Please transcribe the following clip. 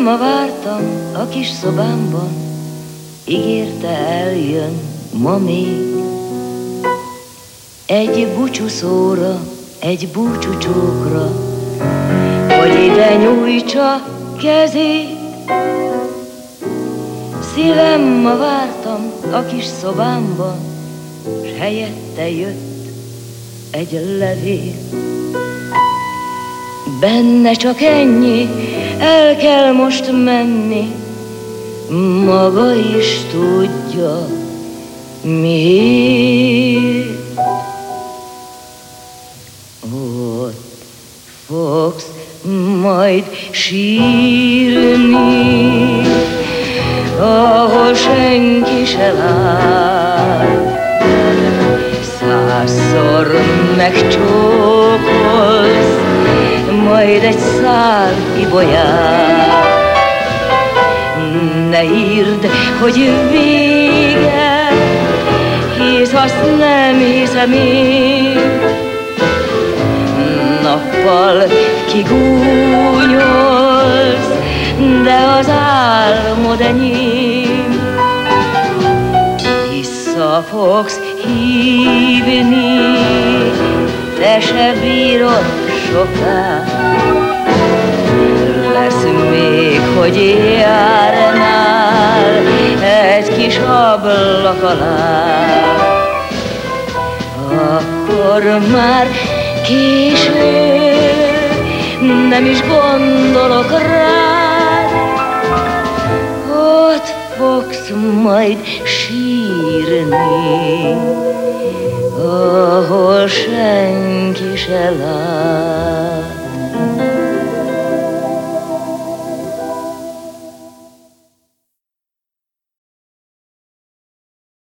ma vártam a kis szobámban, ígérte eljön ma még. Egy búcsúszóra, egy búcsúcsókra, hogy ide nyújtsa kezét. Szívem, ma vártam a kis szobámban, s helyette jött egy levél. Benne csak ennyi, el kell most menni, maga is tudja, miért. Ott fogsz majd sírni, ahol senki se lát. 100-szor megcsókolsz, majd egy szál ibolyát. Ne írd, hogy vége, hisz azt nem hiszem én. Nappal kigúnyolsz, de az álmod enyém. Vissza fogsz hívni, te se bírod soká. Lesz még, hogy járnál egy kis ablak alá. Akkor már késő, nem is gondolok rád. Ott fogsz majd sírni, ahol senki se lát.